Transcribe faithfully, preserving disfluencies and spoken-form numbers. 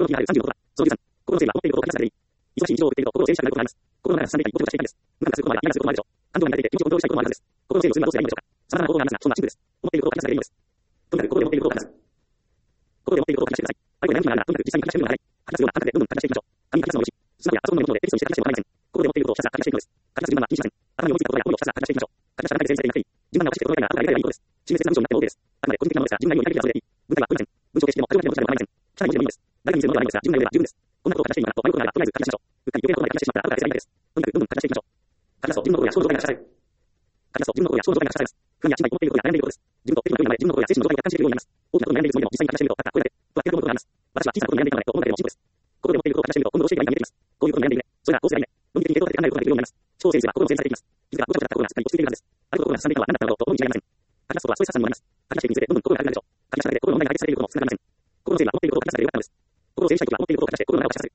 心の気があるさんじゅうごことだ。そのじゅうさん、心の整理は持っていることを形でいい。忙しい日常を送っていると心を整理したくなることがあります。心の中がさんでいたり、ごとがしていたいです。無駄なすることもあれば、嫌なすることもあるでしょう。感情に慣れていて、気持ちをコントロールしたいこともあるはずです。心の整理をするのはどうすればいいのでしょうか。様々な方法がありますが、そんなシンプルです。思っていることを形でいいのです。とにかく心で思っていることを話す。心で思っていることを話してください。あるいは悩みがあるなら、とにかく実際に話してみるのが早い。話すような感覚でどんどん話していきましょう。紙に話すのもよし、スマホやパソコンのメモでテキストにして話しても構いません。心で思っていることをひたすら話していくのです。話す順番は気にしません。頭に思いついたことや思いをひたすら話していきましょう。話し方がないで整理されなくていい。順番がおかしくて整理が後からやればいいことです。緻密な文章になっても OK です。あくまで個人的なものですが、順番により書いていたのでいい。文体はありません。文章形式でも、過剰な文章でも構いません。汚い文字でもいいのです。誰に見せるものではないのですが、順番によれば十分です。こんなことを話していいのかなと迷うことがあれば、とりあえず話しましょう。うっかり余計なことまで話してしまったら後から正解です。とにかくどんどん話していきましょう。話すと自分の心や思考の状態が話される。話すと自分の心や思考の状態が話されます。不安や心配、思っていることや悩んでいることです。自分と適度な距離まで自分の心や精神の状態を客観視できるようになります。大きなことに悩んでいるつもりでも実際に話してみると、あ、これだけ、とは気が済むことがあります。私は小さなことに悩んでいたので、と思うだけでも進歩です。心で思っていることを話してみると、今度どうしていいかが見えてきます。こういうことに悩んでいるね。それがこうすればいいね。論理的に系統的に考えることができるようになります。超整理すれば心も整理されていきます。気づかごちゃごちゃした心がすっかり落ち着いているはずです。あることが発散できたのは何だったのだろうと思うに違いありません。話すことはストレス発散にもなります。話していくにつれてどんどん心が軽くなるでしょう。話しただけで心の問題が解決されていることもつながりません。心の整理は持っていることを話すだけでよかったのです。心を整理したいときは持っていることを話して心の中を走らせる。